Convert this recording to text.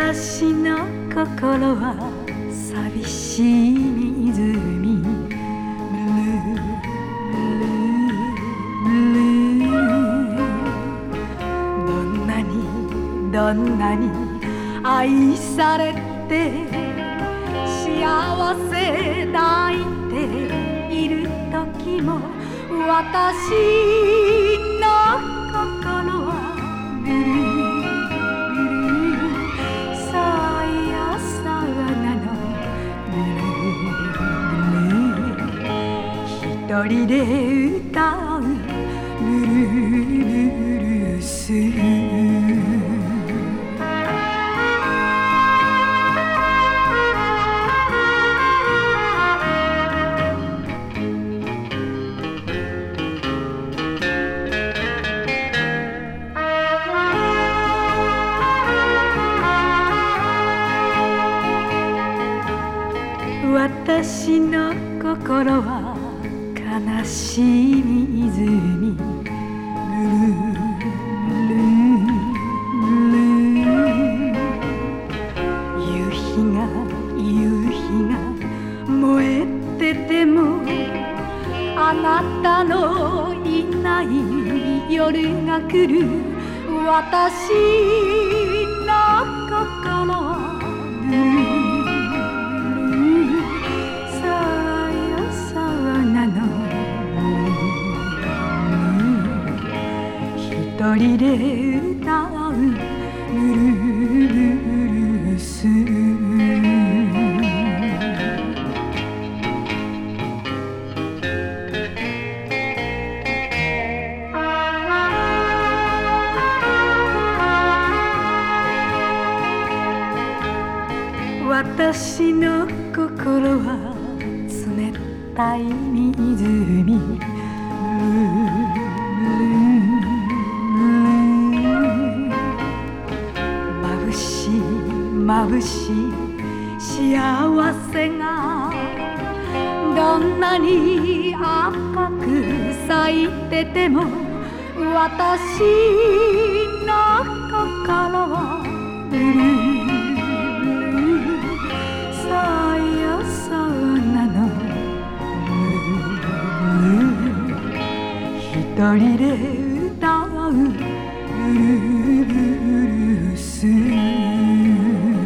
私の心は寂しい湖、ブルーブルー、どんなに愛されて幸せ抱いている時も、私の心はブルー、さやさなのブルー、一人で歌うブルース。私の心は悲しい湖、ブルー夕日が燃えてても、あなたのいない夜が来る。私の心はブルー、一人で歌うブルース。私の心は冷たい湖、眩しい幸せがどんなに赤く咲いてても、私の心はブルー、さやさなのブルー、一人で歌うブルース。